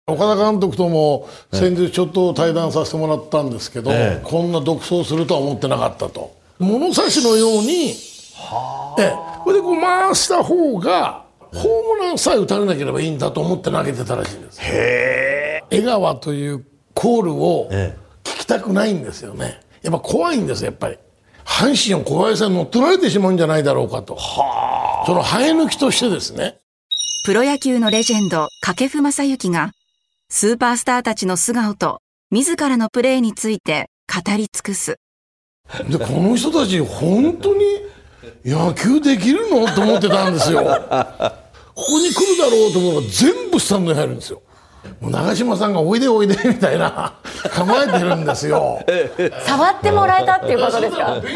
岡田監督とも先日ちょっと対談させてもらったんですけど、こんな独走するとは思ってなかったと。物差しのようにこれでこう回した方がホームランさえ打たれなければいいんだと思って投げてたらしいんです。江川というコールを聞きたくないんですよね。やっぱ怖いんですよ。やっぱり阪神を小林さんに乗っ取られてしまうんじゃないだろうかと、その生え抜きとしてですね。 プロ野球のレジェンド掛布雅之がスーパースターたちの素顔と自らのプレーについて語り尽くす。 でこの人たち本当に野球できるのと思ってたんですよ。ここに来るだろうと思うのが全部スタンドに入るんですよ。もう長嶋さんがおいでおいでみたいな構えてるんですよ。 触ってもらえたっていうことですか。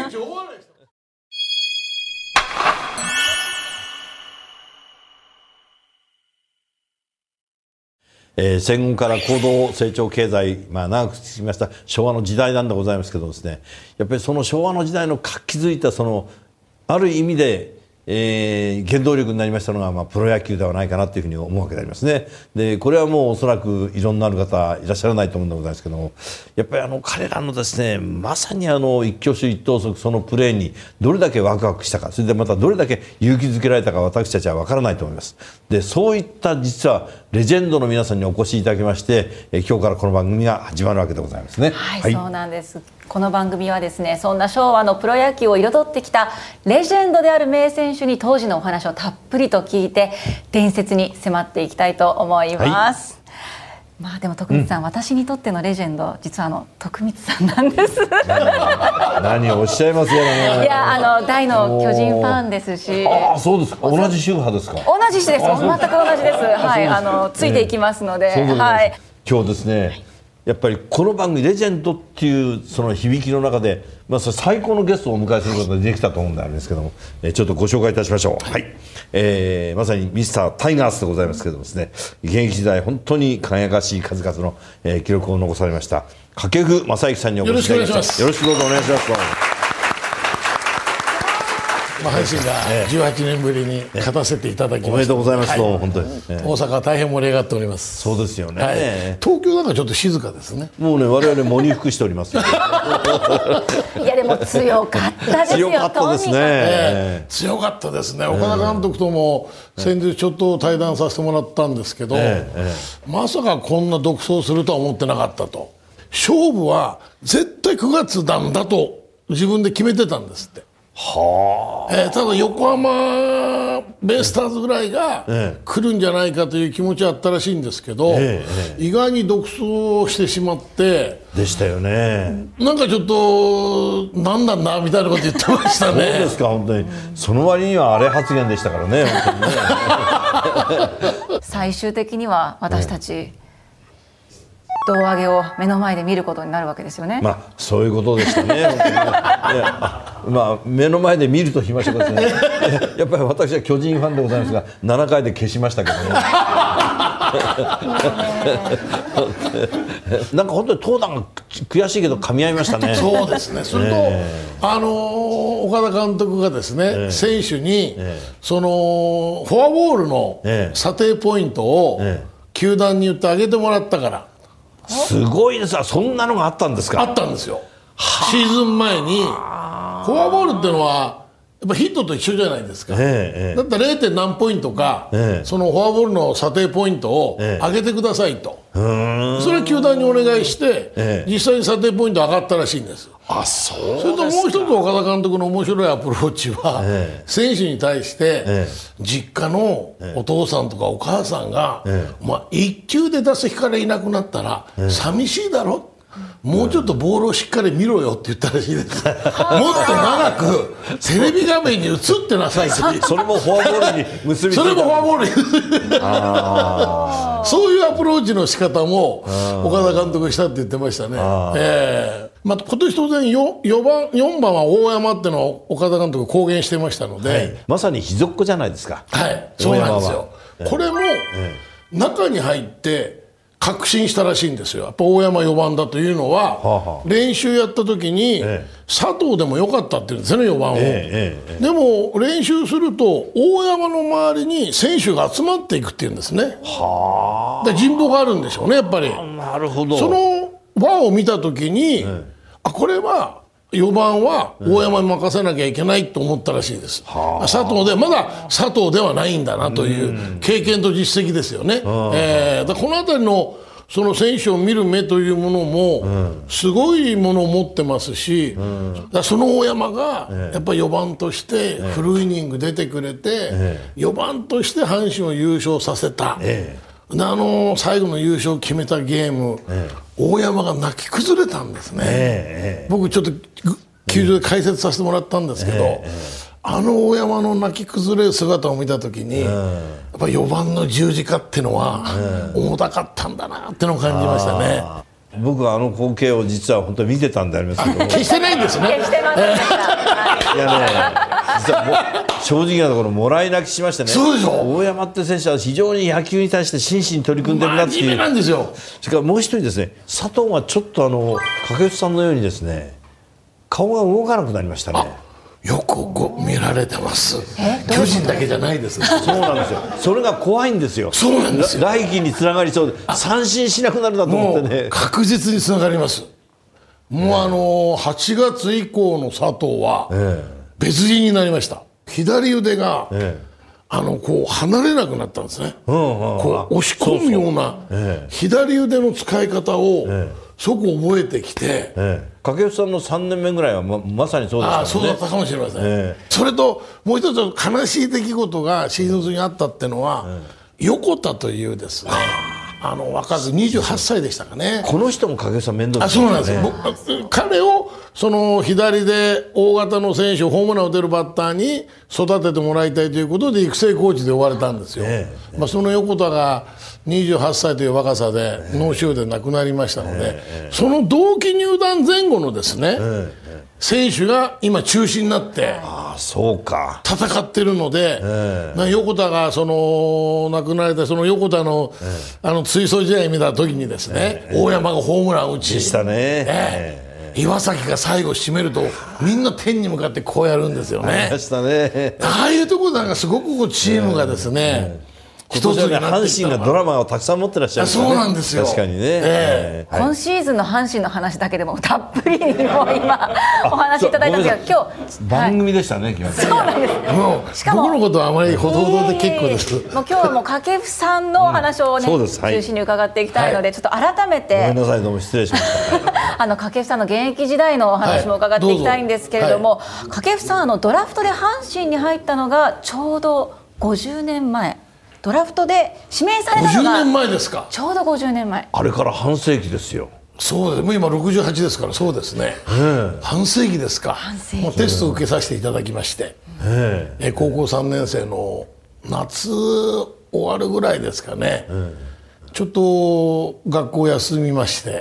戦後から高度成長経済、長く続きました昭和の時代なんでございますけどですね、やっぱりその昭和の時代の活気づいたそのある意味で、原動力になりましたのが、プロ野球ではないかなというふうに思うわけでありますね。でこれはもうおそらく異論のある方いらっしゃらないと思うんでございますけども、やっぱり彼らのですね、まさに一挙手一投足そのプレーにどれだけワクワクしたか、それでまたどれだけ勇気づけられたか、私たちは分からないと思います。でそういった実はレジェンドの皆さんにお越しいただきまして、今日からこの番組が始まるわけでございますね。 はい、そうなんです。この番組はですね、そんな昭和のプロ野球を彩ってきたレジェンドである名選手に当時のお話をたっぷりと聞いて伝説に迫っていきたいと思います。でも徳光さん、私にとってのレジェンド実は徳光さんなんです。 何をおっしゃいますよね。 いや大の巨人ファンですし。 ああそうですか。同じ宗派ですか。 同じです。全く同じです。はい、ついていきますので、はい。 今日ですね、やっぱりこの番組レジェンドっていうその響きの中で、それ最高のゲストをお迎えすることができたと思うんであるんですけども、ちょっとご紹介いたしましょう。はい、まさにミスタータイガースでございますけどもですね、現役時代本当に輝かしい数々の、記録を残されました掛布雅之さんにお越しいただきました。よろしくどうぞお願いします。 阪神が18年ぶりに勝たせていただきました。 おめでとうございます。どうも本当に、 大阪は大変盛り上がっております。 そうですよね、 東京なんかちょっと静かですね。 もうね、我々喪に服しております。いやでも強かったですよ。 強かったですね。 強かったですね。岡田監督とも先日ちょっと対談させてもらったんですけど、まさかこんな独走するとは思ってなかったと。勝負は絶対9月なんだと自分で決めてたんですって。ただ横浜ベイスターズぐらいが来るんじゃないかという気持ちはあったらしいんですけど、意外に独走してしまってでしたよね。 なんかちょっと何なんだみたいなこと言ってましたね。 そうですか。本当にその割にはあれ発言でしたからね。本当にね。 最終的には私たち、胴上げを目の前で見ることになるわけですよね。 そういうことでしたね。目の前で見ると言いましょうかですね。やっぱり私は巨人ファンでございますが、7回で消しましたけどね。なんか本当に投打が悔しいけど噛み合いましたね。 そうですね。それと、岡田監督がですね、選手に、そのフォアボールの査定ポイントを球団に言ってあげてもらったから。 すごいです。そんなのがあったんですか。 あったんですよ。シーズン前にフォアボールっていうのはやっぱヒットと一緒じゃないですか。だったら 0. 何ポイントか、そのフォアボールの査定ポイントを上げてくださいと、それは球団にお願いして、実際に査定ポイント上がったらしいんです。 それともう一つ岡田監督の面白いアプローチは、選手に対して、実家のお父さんとかお母さんが、1球で打席からいなくなったら、寂しいだろ、もうちょっとボールをしっかり見ろよって言ったらしいです。もっと長くテレビ画面に映ってなさいって。 それもフォアボールに結びついた。 それもフォアボールにそういうアプローチの仕方も岡田監督したって言ってましたね。今年当然4番は大山ってのを岡田監督公言してましたので、 まさに秘蔵っ子じゃないですか。 そうなんですよ。これも中に入って確信したらしいんですよ。やっぱ大山4番だというのは、練習やった時に、佐藤でもよかったって言うんですよね、4番を。でも練習すると大山の周りに選手が集まっていくっていうんですね。で人望があるんでしょうね、やっぱり。 なるほど。 その輪を見た時に、これは4番は大山に任せなきゃいけないと思ったらしいです。佐藤でまだ佐藤ではないんだなという経験と実績ですよね。だからこの辺りのその選手を見る目というものもすごいものを持ってますし、その大山がやっぱり4番としてフルイニング出てくれて、4番として阪神を優勝させた。最後の優勝を決めたゲーム、大山が泣き崩れたんですね。僕ちょっと球場で解説させてもらったんですけど、大山の泣き崩れる姿を見た時に、やっぱ4番の十字架っていうのは重たかったんだなってのを感じましたね。 僕は光景を実は本当に見てたんでありますけど決してないんですね。 決してませんでした。 いやね、実は正直なところもらい泣きしましてね。 そうでしょ。 大山って選手は非常に野球に対して真摯に取り組んでるなっていう。 真面目なんですよ。 それからもう一人ですね、佐藤がちょっと掛布さんのようにですね、顔が動かなくなりましたね。 よく見られてます。巨人だけじゃないです。 そうなんですよ。それが怖いんですよ。 そうなんですよ。 来季につながりそうで、三振しなくなるなと思ってね。 確実につながります。もう8月以降の佐藤は別人になりました。左腕がこう離れなくなったんですね。こう押し込むような左腕の使い方を即覚えてきて、 掛布さんの3年目ぐらいは まさにそうでしたね。 そうだったかもしれません。それともう一つ悲しい出来事がシーズン中にあったっていうのは、横田というですね、若く28歳でしたかね。 この人も掛布さん面倒ですそうなんですよ。彼をその左で大型の選手をホームランを打てるバッターに育ててもらいたいということで育成コーチで呼ばれたんですよ。その横田が28歳という若さで脳腫瘍で亡くなりましたので、その同期入団前後のですね、選手が今中心になってそうか戦ってるので、横田が亡くなられたその横田の追走試合見た時にですね、大山がホームラン打ちでしたね。 岩崎が最後締めるとみんな天に向かってこうやるんですよね。ああいうところなんかすごくチームがですね、 一つになって阪神がドラマをたくさん持ってらっしゃるからね。 そうなんですよ。 確かにね。 今シーズンの阪神の話だけでもたっぷりにもう今お話いただいたんですけど、今日番組でしたね。 そうなんです。しかも僕のことはあまりほどほどで結構です。 もう今日はもう掛布さんのお話をね、中心に伺っていきたいので、ちょっと改めてごめんなさい、どうも失礼しました。 掛布さんの現役時代のお話も伺っていきたいんですけれども、掛布さんドラフトで阪神に入ったのがちょうど50年前。ドラフトで指名されたのが 50年前ですか。 ちょうど50年前。 あれから半世紀ですよ。 そうです。もう今68ですから、そうですね。半世紀ですか。もうテストを受けさせていただきまして、高校3年生の夏終わるぐらいですかね。ちょっと学校休みまして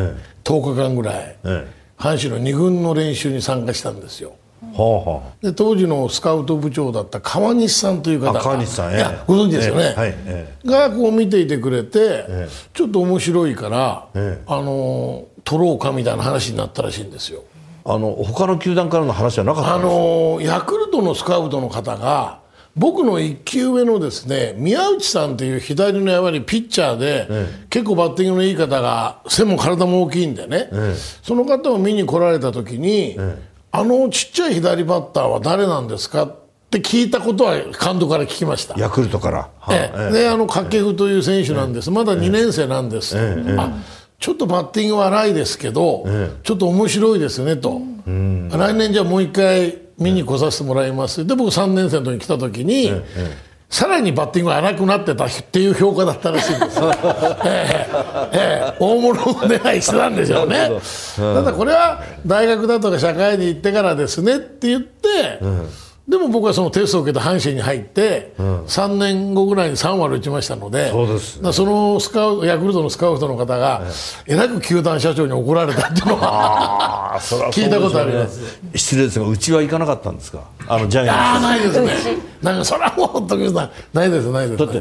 、10日間ぐらい、阪神の2軍の練習に参加したんですよ。で当時のスカウト部長だった川西さんという方が、 川西さん、 ご存知ですよね、がこう見ていてくれて、ちょっと面白いから、取ろうかみたいな話になったらしいんですよ。 他の球団からの話はなかったんですか。 ヤクルトのスカウトの方が僕の1球上のですね、宮内さんという左のやはりピッチャーで、結構バッティングのいい方が背も体も大きいんでね、その方を見に来られた時に、ちっちゃい左バッターは誰なんですかって聞いたことは監督から聞きました。 ヤクルトから。 で掛布という選手なんです、まだ2年生なんです、ちょっとバッティングは荒いですけど、ちょっと面白いですねと、来年じゃあもう一回見に来させてもらいますで、僕3年生の時に来た時に、さらにバッティングが荒くなってたっていう評価だったらしいんです大物も出ない人なんでしょうね。ただこれは大学だとか社会に行ってからですねって言って、でも僕はそのテストを受けて阪神に入って、3年後ぐらいに3割打ちましたので、そのヤクルトのスカウトの方がえらく球団社長に怒られたっていうのは聞いたことあります。 失礼ですが、うちは行かなかったんですか、ジャイアンツ。 ないですね。なんかそれはもう時々ないですないです。 だって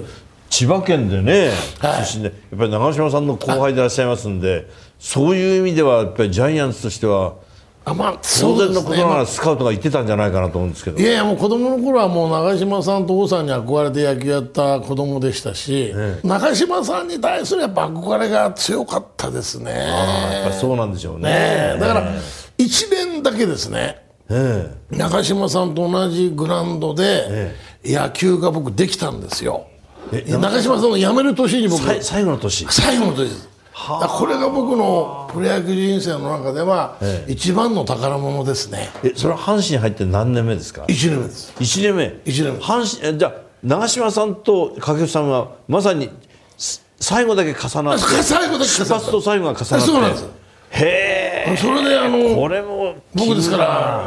千葉県でね、 はい出身でやっぱり長嶋さんの後輩でいらっしゃいますんで、そういう意味ではやっぱりジャイアンツとしてはまあ、 当そうですね然のことならスカウトが言ってたんじゃないかなと思うんですけど。 いやいや、もう子供の頃はもう長嶋さんと王さんに憧れて野球やった子供でしたし、長嶋さんに対するやっぱ憧れが強かったですね。 やっぱそうなんでしょうね。 だから1年だけですね、長嶋さんと同じグラウンドで野球が僕できたんですよ。長嶋さんの辞める年に僕最後の年です。これが僕のプロ野球人生の中では一番の宝物ですね。 それは阪神入って何年目ですか？ 1年目です。 1年目。阪神じゃあ長嶋さんと掛布さんはまさに最後だけ重なって、出発と最後が重なって、 そうなんです。 へえ。 それでこれも僕ですから、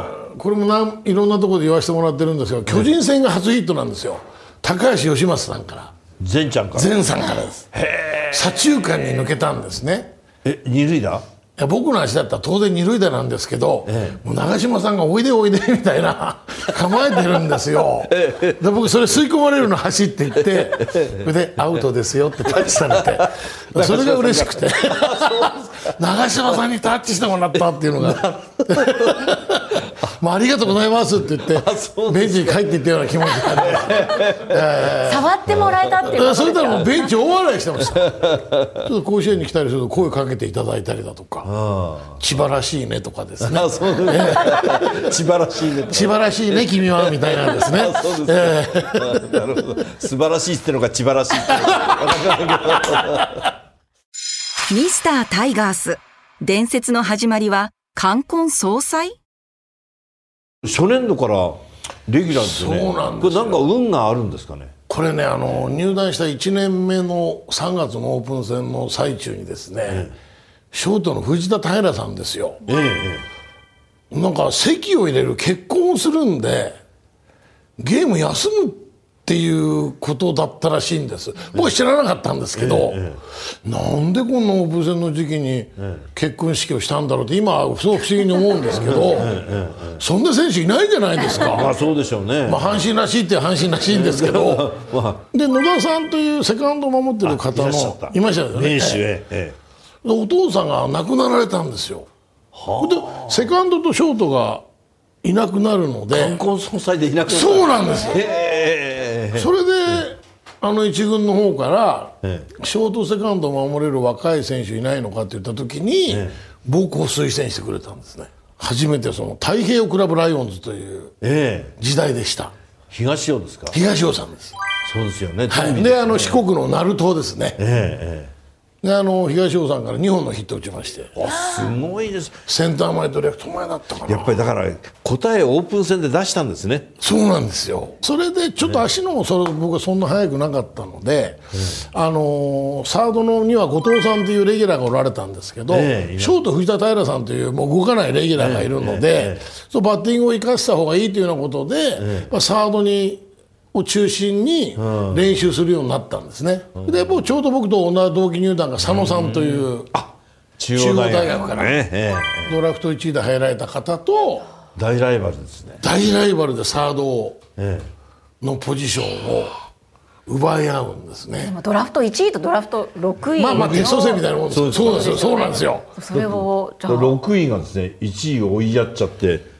これもいろんなところで言わせてもらってるんですが、巨人戦が初ヒットなんですよ。高橋由伸さんから、 前ちゃんから、 前さんからです。左中間に抜けたんですね。 二塁打？ いや、僕の足だったら当然二塁打なんですけど、もう長嶋さんがおいでおいでみたいな構えてるんですよ。で僕それ吸い込まれるの走っていって、それでアウトですよってタッチされて、それが嬉しくて長嶋さんにタッチしてもらったっていうのがまあ、ありがとうございますって言ってベンチに帰っていったような気持ちがね、 触ってもらえたっていうことですか？ それからもうベンチ大笑いしてました。ちょっと甲子園に来たりすると声かけていただいたりだとか、千葉らしいねとかですね。 千葉らしいね。 千葉らしいね君はみたいなんですね。 そうですか。なるほど。素晴らしいってのが千葉らしいってのがミスタータイガース、伝説の始まりは冠婚葬祭？ 初年度からレギュラーですよね。 そうなんですよ。 これなんか運があるんですかね。 これね、入団した1年目の3月のオープン戦の最中にですね、ショートの藤田平さんですよ、なんか籍を入れる、結婚をするんでゲーム休むっていうことだったらしいんです。僕は知らなかったんですけど、なんでこんなオープン戦の時期に結婚式をしたんだろうって今はすごく不思議に思うんですけど、そんな選手いないじゃないですか。 まあそうでしょうね。 まあ阪神らしいって阪神らしいんですけど、で野田さんというセカンドを守ってる方のいましたよね。お父さんが亡くなられたんですよ。でセカンドとショートがいなくなるので、 冠婚葬祭でいなくなる。 そうなんですよ。それで一軍の方からショートセカンドを守れる若い選手いないのかって言った時に僕を推薦してくれたんですね。初めてその太平洋クラブライオンズという時代でした。 東尾ですか？ 東尾さんです。 そうですよね。 はい、で四国の鳴門ですね。で東尾さんから2本のヒット打ちまして、 すごいです。 センター前とレフト前だったかな。 やっぱりだから答えをオープン戦で出したんですね。 そうなんですよ。それでちょっと足の僕はそんな速くなかったので、サードのには後藤さんというレギュラーがおられたんですけど、ショート藤田平さんというもう動かないレギュラーがいるので、そうバッティングを生かした方がいいというようなことで、サードを中心に練習するようになったんですね。でもうちょうど僕と同期入団が佐野さんという中央大学からドラフト1位で入られた方と大ライバルですね。 大ライバルでサードのポジションを奪い合うんですね。 でもドラフト1位とドラフト6位まあ決勝戦みたいなもんです。そうなんですよ。 それをじゃあ 6位がですね1位を追いやっちゃって、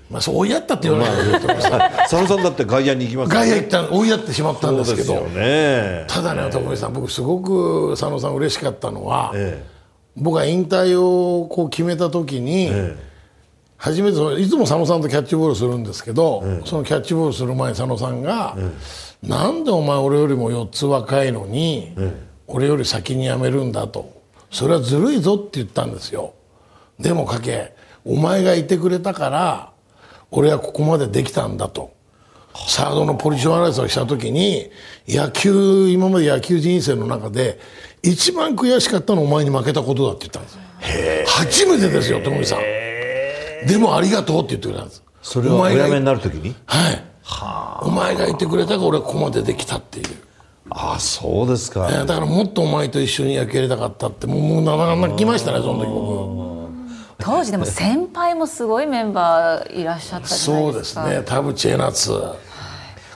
まあそう追いやったって言わないで佐野さんだって外野に行きますよね。外野行った追いやってしまったんですけど、 そうですよね。 ただね、徳井さん、僕すごく佐野さん嬉しかったのは、僕が引退を決めた時に、初めていつも佐野さんとキャッチボールするんですけど、そのキャッチボールする前に佐野さんが、なんでお前俺よりも4つ若いのに、俺より先に辞めるんだと、それはずるいぞって言ったんですよ。でも掛お前がいてくれたから俺はここまでできたんだと。サードのポジション争いをした時に、今まで野球人生の中で一番悔しかったのはお前に負けたことだって言ったんですよ。初めてですよ、友井さん。でもありがとうって言ってくれたんです。 それはお辞めになる時に、 お前がいてくれたから俺はここまでできたっていう。 ああ、そうですか。 だからもっとお前と一緒に野球やりたかったって、もう泣きましたね、その時僕。 当時でも先輩もすごいメンバーいらっしゃったじゃないですか。 そうですね、田淵江夏、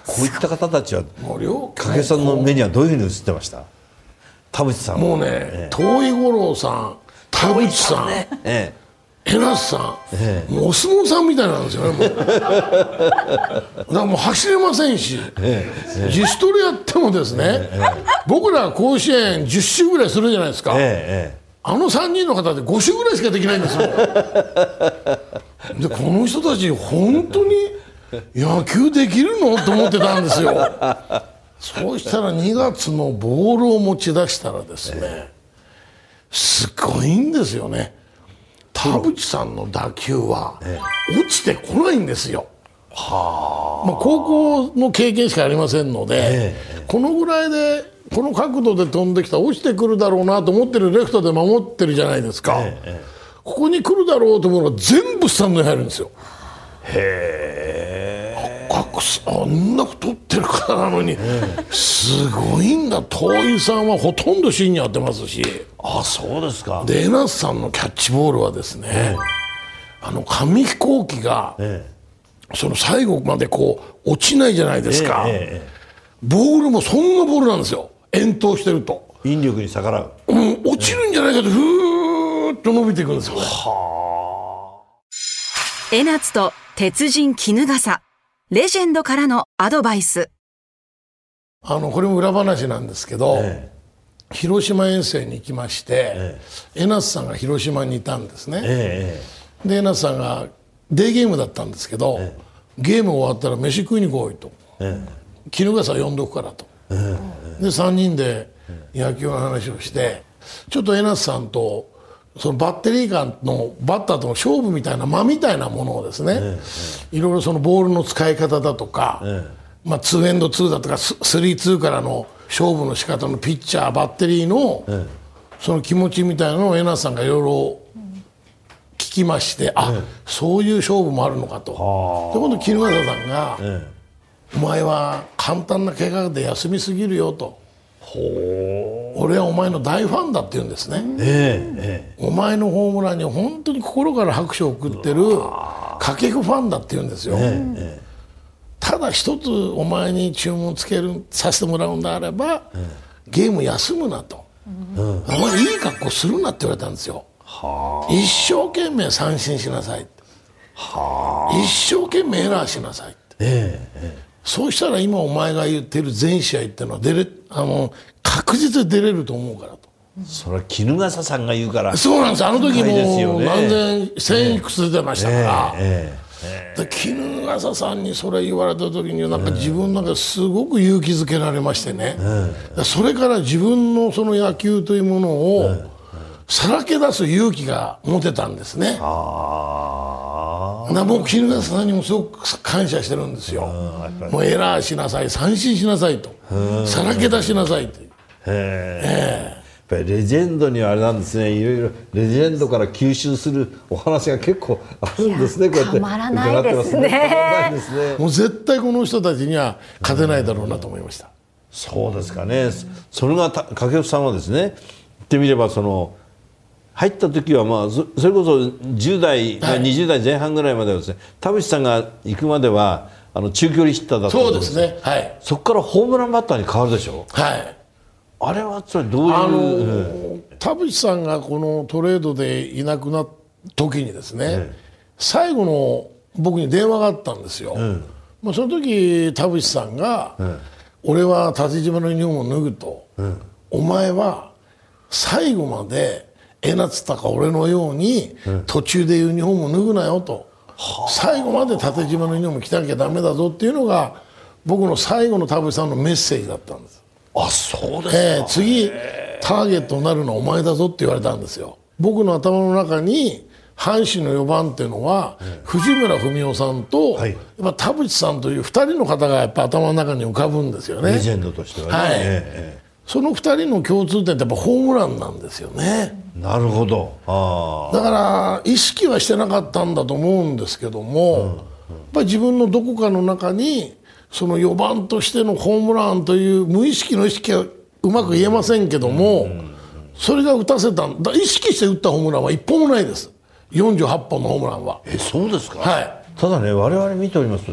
こういった方たちはもう両掛布さんの目にはどういうふうに映ってました？田淵さんもうね、遠井五郎さん、田淵さん、江夏さん、もうお相撲さんみたいなんですよね。もうだからもう走れませんし、自主トレやってもですね、僕ら甲子園10周ぐらいするじゃないですか。あの3人の方で5周ぐらいしかできないんですよ。でこの人たち本当に野球できるのと思ってたんですよ。そうしたら2月のボールを持ち出したらですね、すごいんですよね。田淵さんの打球は落ちてこないんですよ。高校の経験しかありませんので、このぐらいでこの角度で飛んできたら落ちてくるだろうなと思ってるレフトで守ってるじゃないですか。ここに来るだろうと思うのが全部スタンドに入るんですよ。あんな太ってる方なのにすごいんだ。遠井さんはほとんど芯に当てますし。 そうですか。 で江夏さんのキャッチボールはですね、紙飛行機が、その最後までこう落ちないじゃないですか。ボールもそんなボールなんですよ。遠投してると引力に逆らう、 落ちるんじゃないかとふーっと伸びていくんですよね。 江夏と鉄人衣笠、レジェンドからのアドバイス。 これも裏話なんですけど、広島遠征に行きまして、江夏さんが広島にいたんですね。で江夏さんがデーゲームだったんですけど、ゲーム終わったら飯食いに来いと、衣笠呼んどくからと、で3人で野球の話をして、ちょっと江夏さんとそのバッテリー間のバッターとの勝負みたいな間みたいなものをですね、いろいろそのボールの使い方だとか、2エンド2だとか3-2からの勝負の仕方のピッチャーバッテリーのその気持ちみたいなのを江夏さんがいろいろ聞きまして、そういう勝負もあるのかと。で今度衣笠さんが、お前は簡単な怪我で休みすぎるよと。俺はお前の大ファンだって言うんですね。お前のホームランに本当に心から拍手を送ってる掛布ファンだって言うんですよ。ただ一つお前に注文つけるさせてもらうんであれば、ゲーム休むなと、お前いい格好するなって言われたんですよ。一生懸命三振しなさい、一生懸命エラーしなさい、そうしたら今お前が言ってる全試合っていうのは確実に出れると思うからと。 それは衣笠さんが言うから。 そうなんです。あの時も何千いくつ出てましたから、で衣笠さんにそれ言われた時になんか自分なんかすごく勇気づけられましてね、それから自分のその野球というものをさらけ出す勇気が持てたんですね。僕衣笠さんにもすごく感謝してるんですよ。もうエラーしなさい、三振しなさいと、さらけ出しなさいと。 やっぱりレジェンドにはあれなんですね、いろいろレジェンドから吸収するお話が結構あるんですね。こうやってたまらないですね。 もう絶対この人たちには勝てないだろうなと思いました。 そうですかね。それが掛布さんはですね、言ってみれば入った時はそれこそ10代、20代前半ぐらいまではですね、田淵さんが行くまでは中距離ヒッターだったんです。 そうですね。はい。 そこからホームランバッターに変わるでしょ。 はい。 あれはそれどういう、 田淵さんがこのトレードでいなくなった時にですね、最後の僕に電話があったんですよ。その時田淵さんが、俺は縦縞のユニフォームを脱ぐと、お前は最後まで江夏とか俺のように途中でユニフォームを脱ぐなよと、最後まで縦縞のユニフォーム着なきゃダメだぞっていうのが僕の最後の田淵さんのメッセージだったんです。 そうですか。 次ターゲットになるのはお前だぞって言われたんですよ。僕の頭の中に阪神の4番っていうのは、藤村文雄さんと、やっぱ田淵さんという2人の方がやっぱ頭の中に浮かぶんですよね。 レジェンドとしてはね。 その2人の共通点ってやっぱホームランなんですよね。 なるほど。 だから意識はしてなかったんだと思うんですけども、やっぱり自分のどこかの中にその4番としてのホームランという無意識の意識はうまく言えませんけども、それが打たせた意識して打ったホームランは1本もないです。48本のホームランは。 そうですか。 はい。 ただね、我々見ておりますとですね、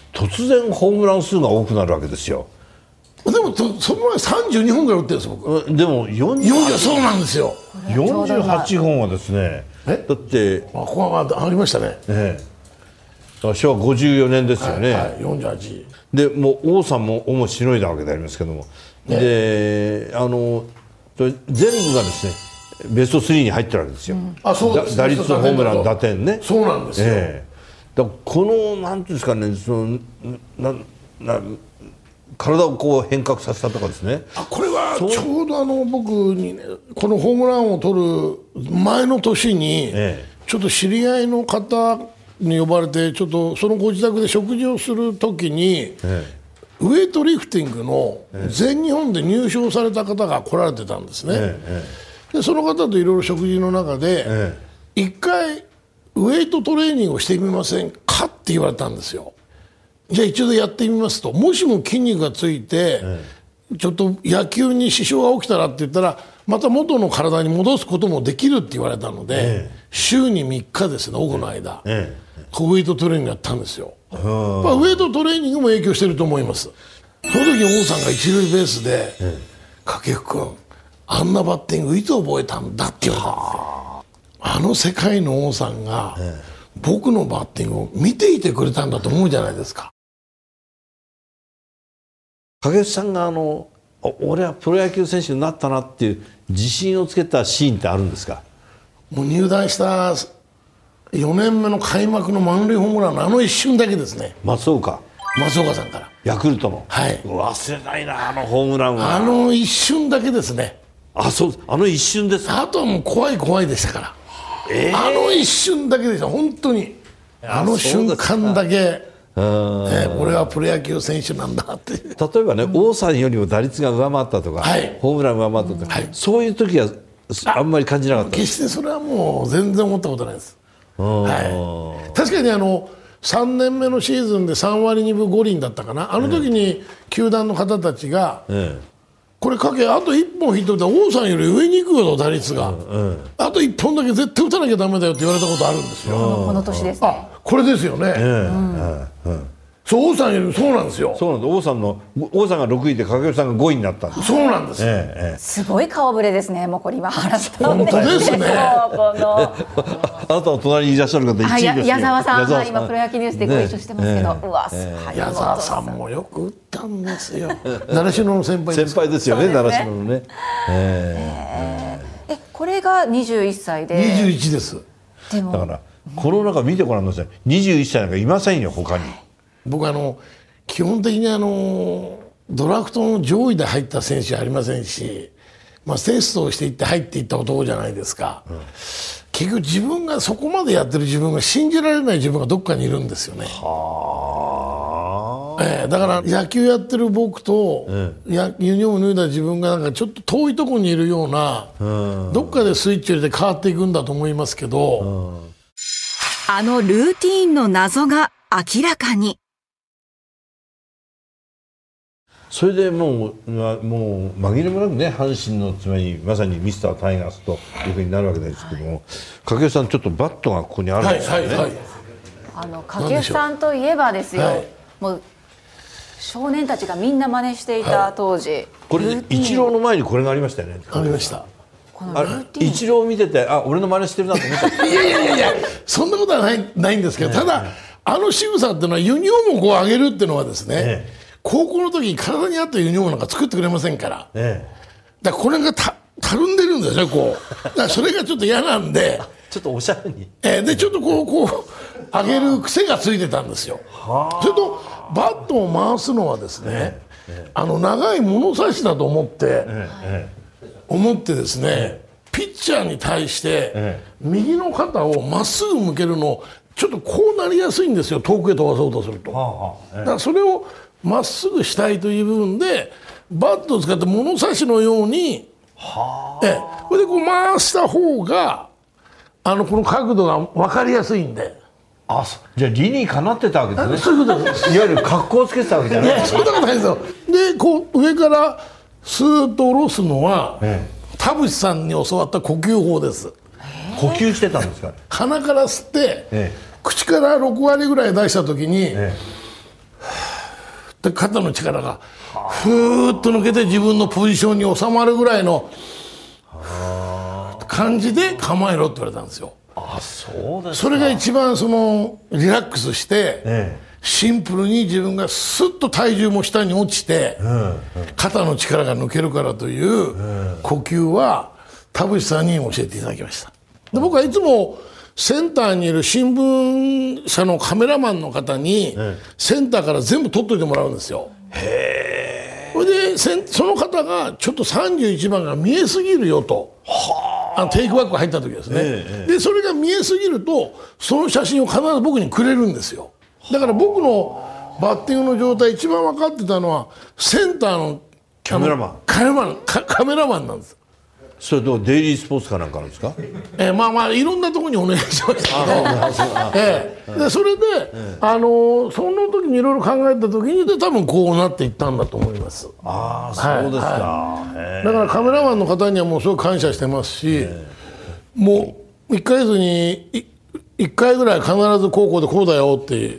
突然ホームラン数が多くなるわけですよ。 でもその前32本ぐらい打ってるんです僕。 でも 40そうなんですよ。 48本はですね、だってここはありましたね。 昭和54年ですよね。 48 でもう王さんもしのいだわけでありますけども、で全部がですねベスト3に入ってるわけですよ。 そうです。 打率、ホームラン、打点ね。 そうなんですよ。 だからこのなんていうんですかね、体をこう変革させたとかですね。 これはちょうど僕にね、このホームランを取る前の年に、ちょっと知り合いの方に呼ばれて、ちょっとそのご自宅で食事をするときに、ウエイトリフティングの全日本で入賞された方が来られてたんですね。でその方といろいろ食事の中で、一回ウエイトトレーニングをしてみませんかって言われたんですよ。じゃあ一度やってみますと、もしも筋肉がついて、ちょっと野球に支障が起きたらって言ったらまた元の体に戻すこともできるって言われたので、週に3日ですね、オフの間、ウエイトトレーニングやったんですよ。ウエイトトレーニングも影響してると思います。その時に王さんが一塁ベースで「掛布君、あんなバッティングいつ覚えたんだ」って言われたんですよ。世界の王さんが僕のバッティングを見ていてくれたんだと思うじゃないですか。 掛布さんが俺はプロ野球選手になったなっていう自信をつけたシーンってあるんですか？ もう入団した4年目の開幕の満塁ホームランの一瞬だけですね。 松岡さんからヤクルトの、忘れないな、ホームランは一瞬だけですね。 そう一瞬ですか？ あとはもう怖いでしたから、一瞬だけでした。本当に瞬間だけ俺はプロ野球選手なんだって。例えばね、王さんよりも打率が上回ったとか、ホームラン上回ったとか、そういう時はあんまり感じなかった。 決してそれはもう全然思ったことないです。確かに3年目のシーズンで3割2分5厘だったかな。時に球団の方たちが、これあと1本ヒット打ったら王さんより上に行くよと、打率が、あと1本だけ絶対打たなきゃダメだよって言われたことあるんですよ。 この年ですね。 これですよね。王さんよりそうなんですよ。 そうなんです。王さんが6位で掛布さんが5位になったんです。 そうなんです。 すごい顔ぶれですね。もうこれ今原さん本当ですね。 あなたの隣にいらっしゃる方1位ですよ。 矢沢さん、今プロ野球ニュースでご一緒してますけど、 矢沢さんもよく打ったんですよ。習志野の先輩ですよね。習志野のね。 これが21歳で。 21です。 だからこの中見てごらんなさい。21歳なんかいませんよ、他に。 僕基本的にドラフトの上位で入った選手はありませんし、テストをしていって入っていった男じゃないですか。結局自分がそこまでやってる自分が信じられない自分がどっかにいるんですよね。だから野球やってる僕と、ユニフォーム脱いだ自分がなんかちょっと遠いところにいるような、どっかでスイッチ入れて変わっていくんだと思いますけど、 ルーティーンの謎が明らかに。 それでもう紛れもなくね、阪神のつまりまさにミスタータイガースというふうになるわけですけども、掛布さんちょっとバットがここにあるんですよね。 掛布さんといえばですよ、もう少年たちがみんな真似していた当時、 これイチローの前にこれがありましたよね。 ありました。 イチローを見てて、俺の真似してるなと思った。 いやそんなことはないんですけど、ただ仕草っていうのはユニフォームをこう上げるっていうのはですね、高校の時に体に合ったユニフォームなんか作ってくれませんから、だからこれがたるんでるんですよこう。だからそれがちょっと嫌なんでちょっとおしゃれにでちょっとこう上げる癖がついてたんですよ。それとバットを回すのはですね、長い物差しだと思ってですね、ピッチャーに対して右の肩をまっすぐ向けるのちょっとこうなりやすいんですよ、遠くへ飛ばそうとすると。だからそれをまっすぐしたいという部分でバットを使って物差しのようにそれでこう回した方がこの角度が分かりやすいんで。 じゃあ理にかなってたわけですね。 そういうことです。 いわゆる格好をつけてたわけじゃない。 いやそんなことないですよ。でこう上からスーッと下ろすのは、田淵さんに教わった呼吸法です。 呼吸してたんですか？ 鼻から吸って、口から6割ぐらい出した時に、 で肩の力がふーっと抜けて自分のポジションに収まるぐらいの感じで構えろって言われたんですよ。 そうですか。 それが一番リラックスして、シンプルに自分がスッと体重も下に落ちて、肩の力が抜けるからという呼吸は田淵さんに教えていただきました。で僕はいつもセンターにいる新聞社のカメラマンの方に、センターから全部撮っといてもらうんですよ。それでその方がちょっと31番が見えすぎるよと。テイクバック入った時ですね、でそれが見えすぎるとその写真を必ず僕にくれるんですよ。だから僕のバッティングの状態一番分かってたのはセンターのカメラマンなんです。 それとデイリースポーツかなんかなんですか？ まあいろんなところにお願いしましたけど、でそれで、その時にいろいろ考えた時に多分こうなっていったんだと思います。 そうですか。 だからカメラマンの方にはもうすごい感謝してますし、もう1ヶ月に1回ぐらい必ず高校でこうだよっていう、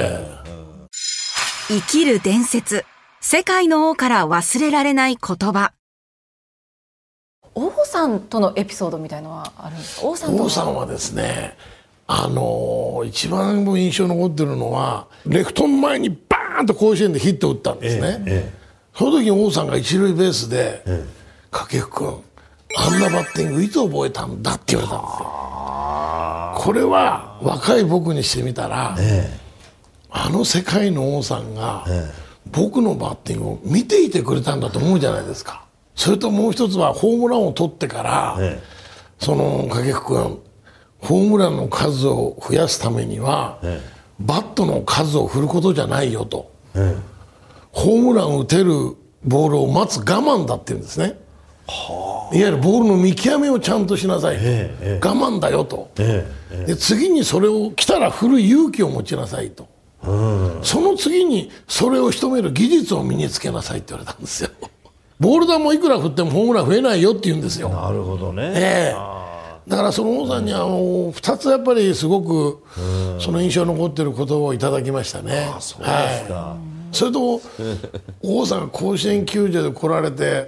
生きる伝説、世界の王から忘れられない言葉。 王さんとのエピソードみたいのはあるんですか？王さんはですね、一番印象に残ってるのはレフトの前にバーンと甲子園でヒットを打ったんですね。その時に王さんが一塁ベースで「掛布君あんなバッティングいつ覚えたんだ」って言われたんですよ。これは若い僕にしてみたら、世界の王さんが僕のバッティングを見ていてくれたんだと思うじゃないですか。それともう一つはホームランを取ってから、掛布君ホームランの数を増やすためには、バットの数を振ることじゃないよと、ホームランを打てるボールを待つ我慢だって言うんですね。いわゆるボールの見極めをちゃんとしなさいと、我慢だよと、で次にそれを来たら振る勇気を持ちなさいと、その次にそれを仕留める技術を身につけなさいって言われたんですよ。ボール球もいくら振ってもホームラン増えないよって言うんですよ。 なるほどね。 だからその王さんには2つやっぱりすごくその印象に残っている言葉をいただきましたね。 そうですか。 それと王さんが甲子園球場で来られて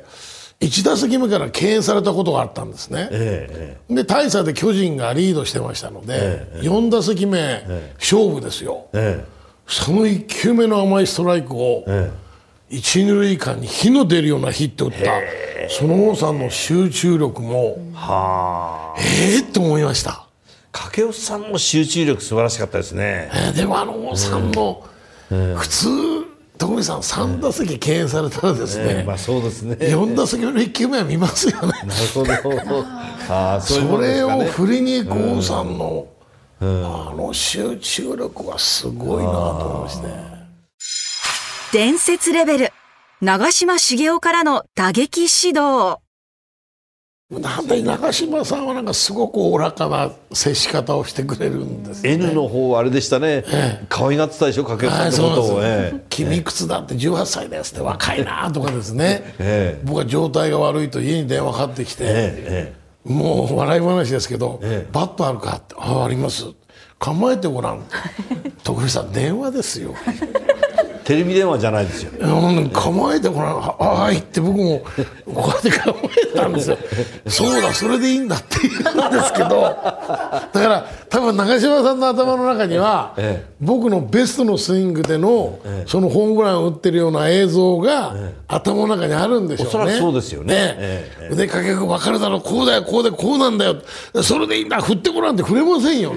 1打席目から敬遠されたことがあったんですね。で大差で巨人がリードしてましたので、4打席目、勝負ですよ。その1球目の甘いストライクを、一二塁間に火の出るようなヒットを打ったその王さんの集中力もと思いました。 掛布さんの集中力素晴らしかったですね。 でも王さんの、普通徳光さん3打席敬遠されたらですね、 そうですね、 4打席目の1球目は見ますよね。 なるほど。 それを振りに行く王さんの、集中力はすごいなと思いましたね。 伝説レベル、長嶋茂雄からの打撃指導。 なんで長嶋さんはなんかすごくおおらかな接し方をしてくれるんですよね。 N の方はあれでしたね、可愛がってたでしょ掛布さんのことを。 君いくつだって18歳ですって若いなとかですね、僕は状態が悪いと家に電話かかってきて、もう笑い話ですけど、バットあるかって、あります、構えてごらん徳光さん電話ですよテレビ電話じゃないですよ。 構えてごらん、はいって僕もこうやって構えたんですよ。そうだそれでいいんだって言うんですけど、だから多分長嶋さんの頭の中には、僕のベストのスイングでの、そのホームランを打ってるような映像が、頭の中にあるんでしょうね。 おそらくそうですよね。 で掛布君分かるだろう、こうだよこうでこうなんだよ、それでいいんだ振ってごらんって振れませんよね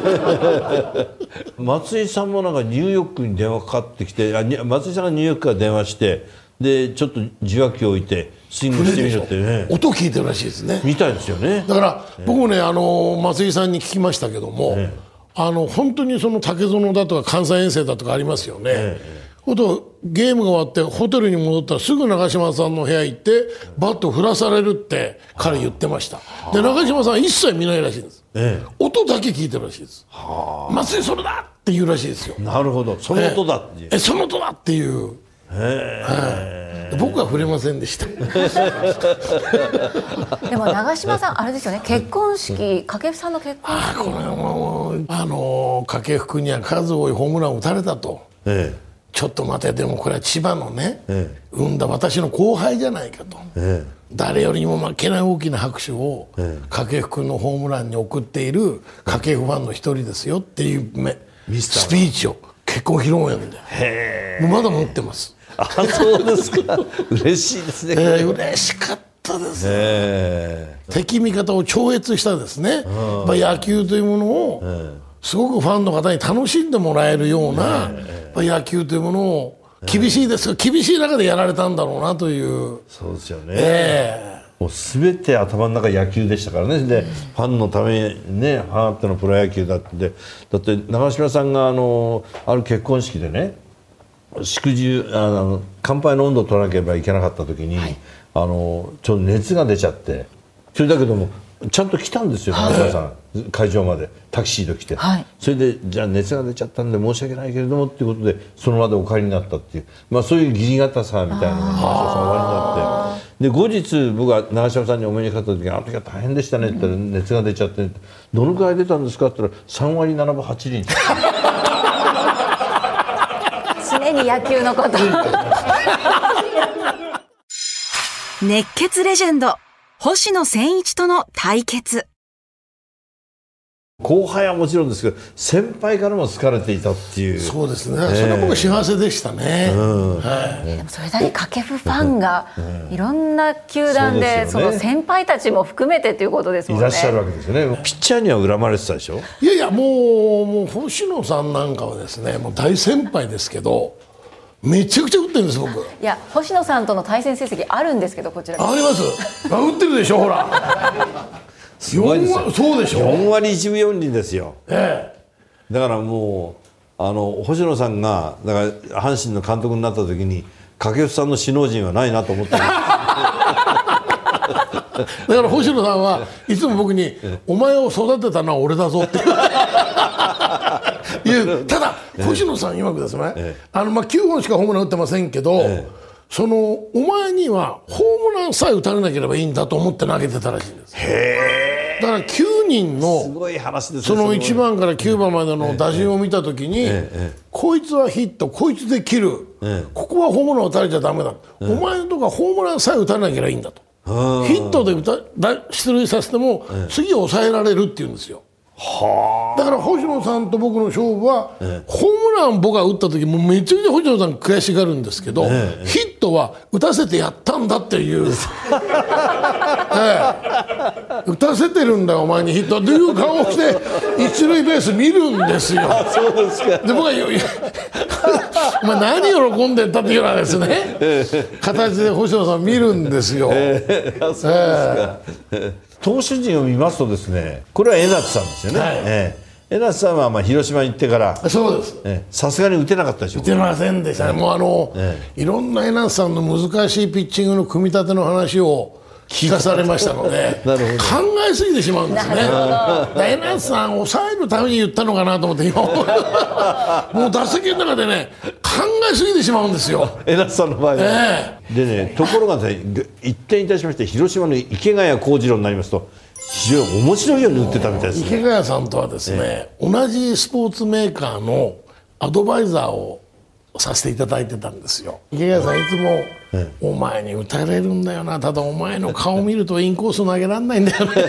松井さんもなんかニューヨークに電話かかってきて、松井さんがニューヨークから電話して、でちょっと受話器を置いてスイングしてみるってね、 音聞いてるらしいですね。 みたいですよね。 だから僕もね、松井さんに聞きましたけども、本当にその竹園だとか関西遠征だとかありますよね。ゲームが終わってホテルに戻ったらすぐ長嶋さんの部屋行ってバットを振らされるって彼言ってました。で長嶋さんは一切見ないらしいんです、音だけ聞いてるらしいです。松井それだって言うらしいですよ。 なるほど、その音だっていう、 その音だっていう。僕は触れませんでしたでも長嶋さんあれですよね、結婚式、掛布さんの結婚式、 これはもう掛布君には数多いホームランを打たれたと、 ちょっと待て、でもこれは千葉のね、生んだ私の後輩じゃないかと、誰よりも負けない大きな拍手を掛布君のホームランに送っている掛布ファンの一人ですよっていうスピーチを結構披露宴でもうまだ持ってます。 あ、そうですか。嬉しいですね。 嬉しかったです、敵味方を超越したですね、野球というものをすごくファンの方に楽しんでもらえるような、野球というものを厳しいですよ、厳しい中でやられたんだろうなという。 そうですよね、もう全て頭の中野球でしたからね。でファンのためにね、ファンあってのプロ野球だって。だって長嶋さんがある結婚式でね、祝辞乾杯の温度を取らなければいけなかった時に、ちょっと熱が出ちゃって、それだけどもちゃんと来たんですよ、長嶋さん、会場までタキシード来て、それでじゃあ熱が出ちゃったんで申し訳ないけれどもっていうことでその場でお帰りになったっていう、そういう義理堅さみたいなのが長嶋さんおありになって、で後日僕が長嶋さんにお目にかかった時にあの時は大変でしたねって言ったら、熱が出ちゃってどのくらい出たんですかって言ったら3割7分8厘常に野球のこと熱血レジェンド星野千一との対決。 後輩はもちろんですけど先輩からも好かれていたっていう。 そうですね、それは僕は幸せでしたね、でもそれだけ掛布ファンがいろんな球団でその先輩たちも含めてということですもんね。 いらっしゃるわけですよね。ピッチャーには恨まれてたでしょ。 いやいや、もう星野さんなんかはですね、もう大先輩ですけどめちゃくちゃ打ってるんです僕。 いや、星野さんとの対戦成績あるんですけど、こちらあります。打ってるでしょ、ほらすごいですよ。 そうでしょ、 4割1分4厘ですよ、だからもう星野さんがだから阪神の監督になった時に掛布さんの首脳陣はないなと思ってるだから星野さんはいつも僕に「お前を育てたのは俺だぞ」っていうただ星野さん曰くですね、9本しかホームラン打ってませんけど、そのお前にはホームランさえ打たれなければいいんだと思って投げてたらしいんです。だから9人のすごい話ですね。 その1番から9番までの打順を見たときに、こいつはヒット、こいつで切る、ここはホームラン打たれちゃダメだ、お前のとこはホームランさえ打たなきゃいいんだと、ヒットで出塁させても、次を抑えられるって言うんですよ。だから星野さんと僕の勝負は、ホームラン僕が打った時もうめちゃくちゃ星野さん悔しがるんですけど、ヒットは打たせてやったんだっていう打たせてるんだよお前にヒットっていう顔をして一塁ベース見るんですよ。 そうですか。 で僕はお前何喜んでんだっていうようなですね形で星野さん見るんですよ。 そうですか。投手陣を見ますとですね、これは江夏さんですよね、江夏さんは広島に行ってからそうです、 さすがに打てなかったでしょ。 打てませんでしたね、もういろんな江夏さんの難しいピッチングの組み立ての話を聞かされましたので考えすぎてしまうんですね。江夏さん抑えるために言ったのかなと思って今もう打席の中でね考えすぎてしまうんですよ、 江夏さんの場合は、でね、ところがね一転いたしまして広島の池谷幸次郎になりますと非常に面白いように打ってたみたいですね。 池谷さんとはですね、同じスポーツメーカーのアドバイザーをさせていただいてたんですよ。池谷さんいつも、お前に打たれるんだよな、ただお前の顔見るとインコース投げられないんだよね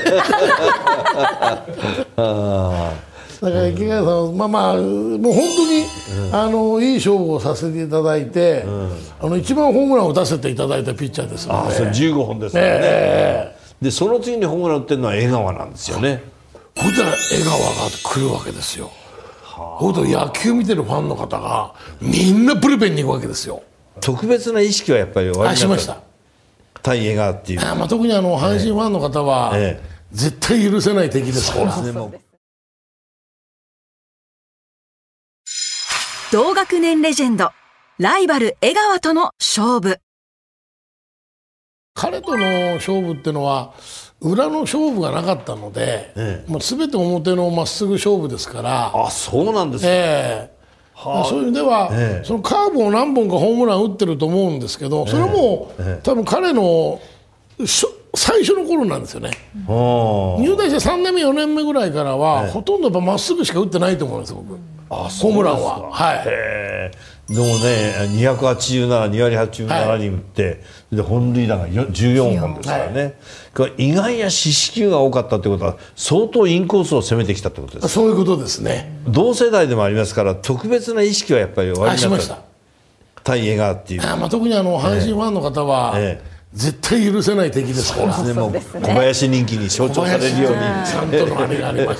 だから池谷さんはもう本当に、いい勝負をさせていただいて、一番ホームランを打たせていただいたピッチャーですので、 それ15本ですからね、でその次にホームラン打ってるのは江川なんですよね。 そしたら江川が来るわけですよ。野球見てるファンの方がみんなブルペンに行くわけですよ。 特別な意識はやっぱりおありになった。 しました。 対江川っていう、 特に阪神ファンの方は、絶対許せない敵ですから。 同学年レジェンドライバル江川との勝負。 彼との勝負ってのは裏の勝負がなかったので、もう全て表のまっすぐ勝負ですから。 あ、そうなんですね。 そういう意味では、そのカーブを何本かホームラン打ってると思うんですけど、それも、多分彼の最初の頃なんですよね。入団して3年目4年目ぐらいからは、ほとんどまっすぐしか打ってないと思うんです僕。 ホームランは。はい。 でもね、287、2割87人打って、で本塁打が14本ですからね、はい、意外や四死球が多かったということは、相当インコースを攻めてきたということですか。 そういうことですね。 同世代でもありますから、特別な意識はやっぱりおありになった。対江川っていう。 特に阪神ファンの方は、絶対許せない敵ですから。 そうですね、もう小林人気に象徴されるようにちゃんとのあれがありました。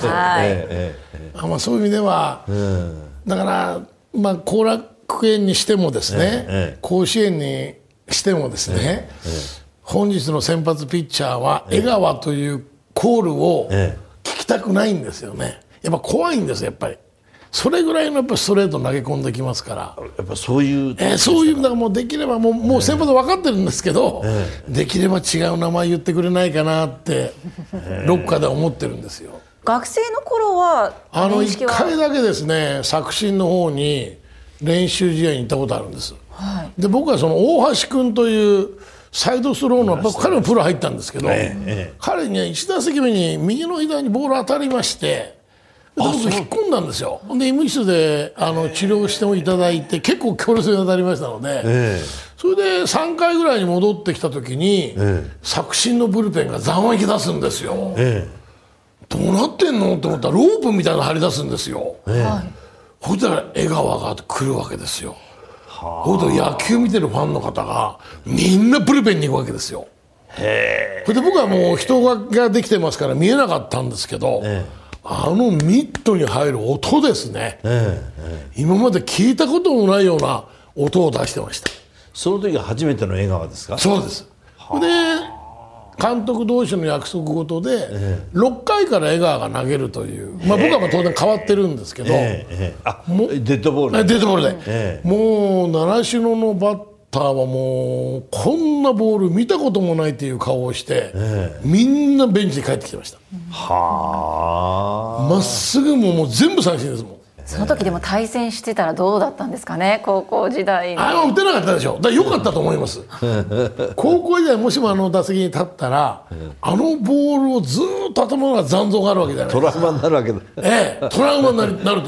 そういう意味では、だから後楽園にしてもですね、甲子園にしてもですね、本日の先発ピッチャーは江川というコールを聞きたくないんですよね。やっぱ怖いんですよ、やっぱり。それぐらいのやっぱストレート投げ込んできますから。 やっぱそういう、 そういうだからもうできればもう先発分かってるんですけど、できれば違う名前言ってくれないかなってどっかで思ってるんですよ。 学生の頃は 1回だけですね、作新の方に練習試合に行ったことあるんです、で僕はその大橋君というサイドスローの彼もプロ入ったんですけど、彼に1打席目に右の左にボール当たりまして、僕引っ込んだんですよ。で医務室で治療してもいただいて、結構強烈に当たりましたので、それで3回ぐらいに戻ってきた時に、作新のブルペンがざわめき出すんですよ、どうなってんのと思ったらロープみたいなの張り出すんですよ、そしたら江川が来るわけですよ。ほんと野球見てるファンの方がみんなブルペンに行くわけですよ。それで僕はもう人ができてますから見えなかったんですけど、ミットに入る音ですね、今まで聞いたこともないような音を出してました。 その時が初めての江川ですか。 そうです。で監督同士の約束事で、6回から江川が投げるという、僕は当然変わってるんですけど、 デッドボールで、デッドボールで、もう習志野のバッターはもうこんなボール見たこともないっていう顔をして、みんなベンチに帰ってきてました。まっすぐもう全部三振ですもん。 その時でも対戦してたらどうだったんですかね、高校時代に。 打てなかったでしょ。だから良かったと思います高校時代もしも打席に立ったら、ボールをずっと頭が残像があるわけじゃないですか。 トラウマになるわけだ。 トラウマになると思う、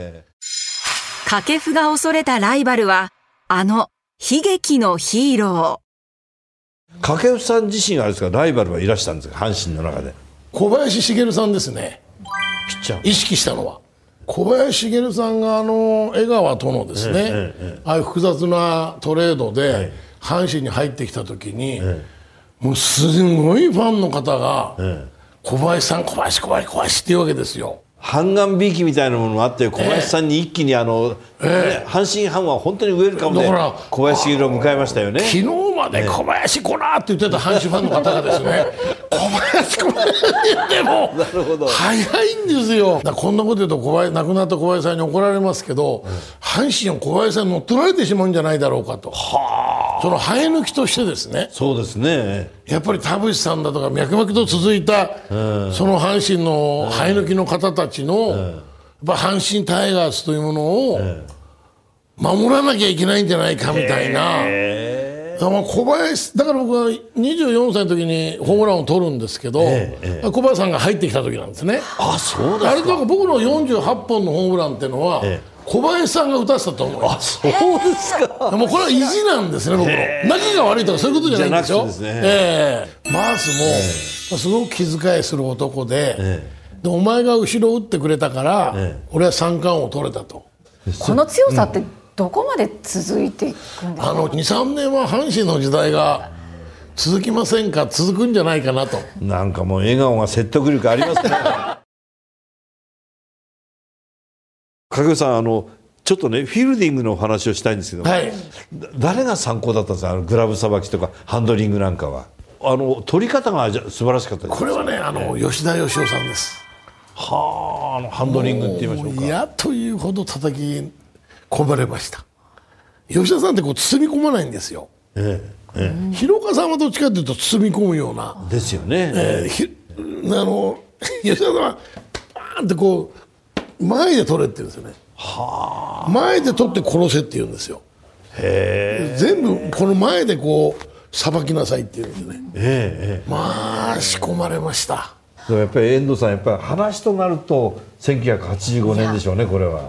掛布が恐れたライバルは悲劇のヒーロー。 掛布さん自身はあれですか、ライバルはいらしたんですか、阪神の中で。 小林茂さんですね、 ピッチャー意識したのは。小林茂さんが江川とのですね、ああいう複雑なトレードで阪神に入ってきた時に、もうすごいファンの方が、小林さん、小林っていうわけですよ。 半眼びいきみたいなものがあって、小林さんに一気に阪神ファンは本当にウェルカムで小林茂を迎えましたよね。 昨日まで小林こらって言ってた阪神ファンの方がですね、小林こらって言っても早いんですよ。だこんなこと言うと亡くなった小林さんに怒られますけど、阪神を小林さんに乗っ取られてしまうんじゃないだろうかと。その生え抜きとしてですね、 そうですね、 やっぱり田淵さんだとか脈々と続いた、その阪神の生え抜きの方たちの、やっぱ阪神タイガースというものを守らなきゃいけないんじゃないかみたいな、小林だから僕は24歳の時にホームランを取るんですけど、小林さんが入ってきた時なんですね。 そうですか。 あれだから僕の48本のホームランっていうのは、小林さんが打たせたと思います。 そうですか。 もうこれは意地なんですね、僕の。仲が悪いとかそういうことじゃないんですよ。マースもすごく気遣いする男で、お前が後ろを打ってくれたから、俺は三冠王を取れたと。 この強さってどこまで続いていくんですか。 2、3年は阪神の時代が続きませんか、続くんじゃないかなと。 なんかもう笑顔が説得力ありますね掛布さん、ちょっとねフィールディングのお話をしたいんですけど、誰が参考だったんですか、グラブさばきとかハンドリングなんかは。取り方が素晴らしかったです。 これはね、吉田義雄さんです。 ハンドリングって言いましょうか。 嫌というほど叩き込まれました。吉田さんって包み込まないんですよ。広岡さんはどっちかというと包み込むようなですよね。 吉田さんはバーンって前で取れって言うんですよね。前で取って殺せって言うんですよ。全部この前でさばきなさいって言うんですね。仕込まれました。 やっぱり遠藤さん、やっぱり話となると1985年でしょうね、これは。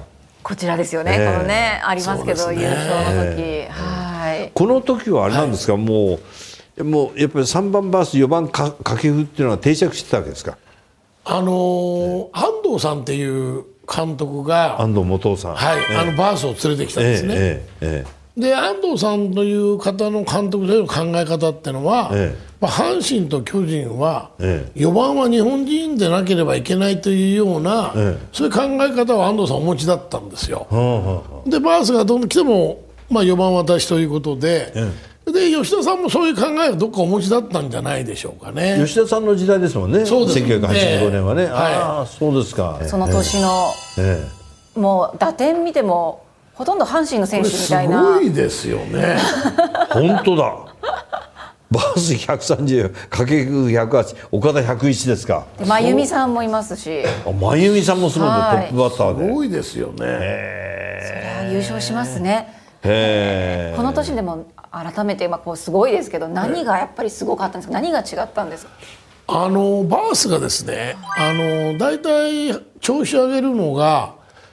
こちらですよね、このねありますけど、優勝の時、はい、 この時はあれなんですか、もうやっぱり3番バース4番掛布っていうのは定着してたわけですか。 安藤さんっていう監督が安藤元さん、 はい、バースを連れてきたんですね。で安藤さんという方の監督での考え方っていうのは、阪神と巨人は4番は日本人でなければいけないというような、そういう考え方を安藤さんお持ちだったんですよ。でバースがどんどん来ても、4番は私ということで、で吉田さんもそういう考えがどっかお持ちだったんじゃないでしょうかね。 吉田さんの時代ですもんね。 そうです。 1985年はね、 はい、 そうですか。 その年の、もう打点見てもほとんど阪神の選手みたいな。 すごいですよね。 本当だ。バース130、掛布108、岡田101ですか。 真由美さんもいますし。 真由美さんもすごい、トップバッターで。 すごいですよね。そりゃ優勝しますね。この年でも改めてこうすごいですけど、何がやっぱりすごかったんですか。何が違ったんですか。 バースがですね、だいたい調子上げるのが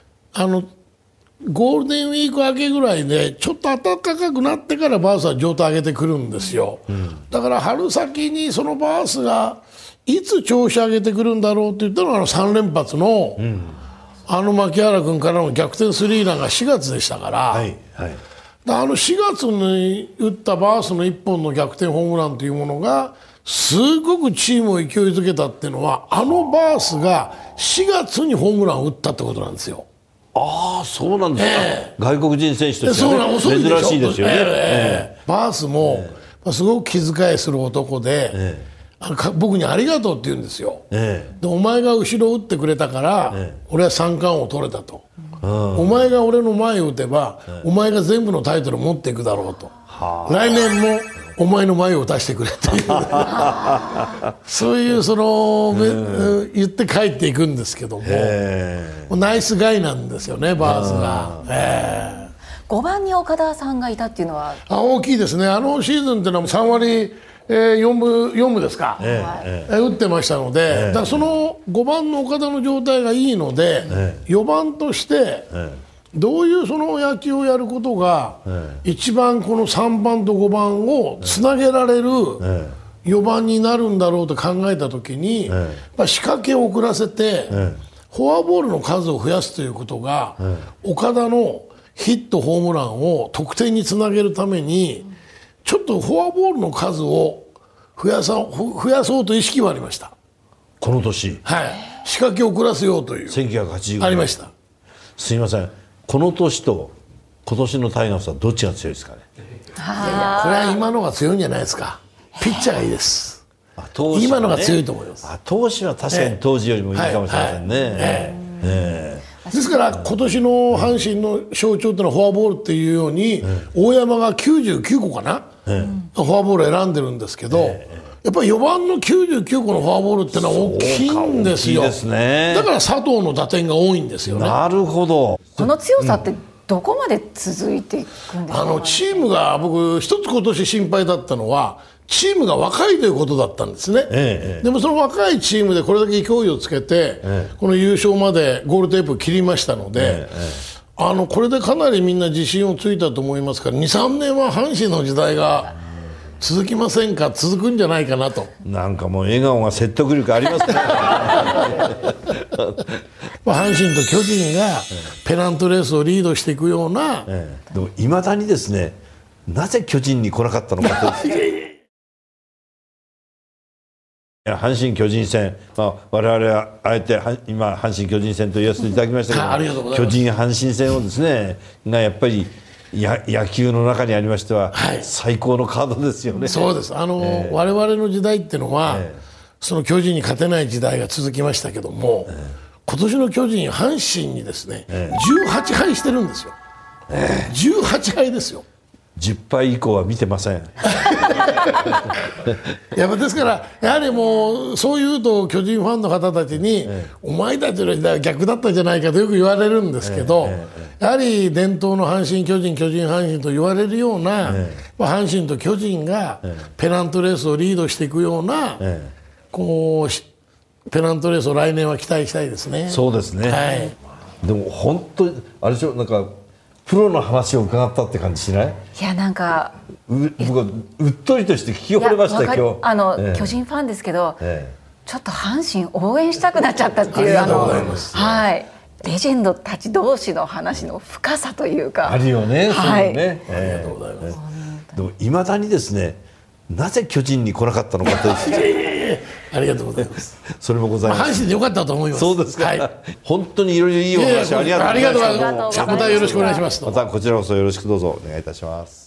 ゴールデンウィーク明けぐらいでちょっと暖かくなってからバースは状態上げてくるんですよ。だから春先にそのバースがいつ調子上げてくるんだろうって言ったのが3連発の、牧原君からの逆転スリーランが4月でしたから、4月に打ったバースの1本の逆転ホームランというものがすごくチームを勢いづけたっていうのは、バースが4月にホームランを打ったってことなんですよ。 ああ、そうなんですか。外国人選手としては、ね、珍しいですよね。 バースも、すごく気遣いする男で、僕にありがとうって言うんですよ。でお前が後ろを打ってくれたから、俺は三冠王取れたと。お前が俺の前を打てば、お前が全部のタイトルを持っていくだろうと。来年もお前の前を打たせてくれっていうそういう言って帰っていくんですけども、ナイスガイなんですよね、バースが。 5番に岡田さんがいたっていうのは大きいですね。シーズンっていうのは3割4分ですか、打ってましたので、だからその5番の岡田の状態がいいので、4番としてどういうその野球をやることが一番この3番と5番をつなげられる4番になるんだろうと考えた時に、仕掛けを遅らせてフォアボールの数を増やすということが、岡田のヒットホームランを得点につなげるためにちょっとフォアボールの数を増やそうという意識はありました。 この年、 仕掛けを遅らせようという 1980年ありました。 すいません、この年と今年のタイガースはどっちが強いですかね。 これは今のが強いんじゃないですか。ピッチャーがいいです。今のが強いと思います。 投手は確かに当時よりもいいかもしれませんね。 ですから今年の阪神の象徴というのはフォアボールっていうように、大山が99個かな、フォアボールを選んでるんですけど、やっぱり4番の99個のフォアボールっていうのは大きいんですよ。だから佐藤の打点が多いんですよね。 なるほど。 この強さってどこまで続いていくんですか。 チームが僕一つ今年心配だったのはチームが若いということだったんですね。でもその若いチームでこれだけ勢いをつけて、この優勝までゴールテープを切りましたので、これでかなりみんな自信をついたと思いますから、 2,3 年は阪神の時代が続きませんか、続くんじゃないかなと。 なんかもう笑顔が説得力ありますね阪神と巨人がペナントレースをリードしていくような、 でもいまだにですね、なぜ巨人に来なかったのかと阪神巨人戦、我々はあえて今阪神巨人戦と言わせていただきましたけど、巨人阪神戦をですねがやっぱり野球の中にありましては、最高のカードですよね。 そうです。我々の時代っていうのは、その巨人に勝てない時代が続きましたけども、今年の巨人阪神にですね、18敗してるんですよ。18敗ですよ。 10敗以降は見てませんやっぱですからやはりもうそう言うと巨人ファンの方たちに、お前たちの時代は逆だったじゃないかとよく言われるんですけど、やはり伝統の阪神巨人巨人阪神と言われるような、阪神と巨人がペナントレースをリードしていくような、こうペナントレースを来年は期待したいですね。 そうですね、 でも本当にあれでしょ、なんかプロの話を伺ったって感じしない？ いやなんか僕はうっとりとして聞き惚れました今日。 巨人ファンですけど、ちょっと阪神応援したくなっちゃったっていうはい。レジェンドたち同士の話の深さというかあるよね。 はい。 ありがとうございます。でもいまだにですね、なぜ巨人に来なかったのかとありがとうございます。 それもございます。 阪神でよかったと思います。 そうですか。 はい、 本当にいろいろいいお話ありがとうございます。 ありがとうございます。またよろしくお願いします。 またこちらこそよろしくどうぞお願いいたします。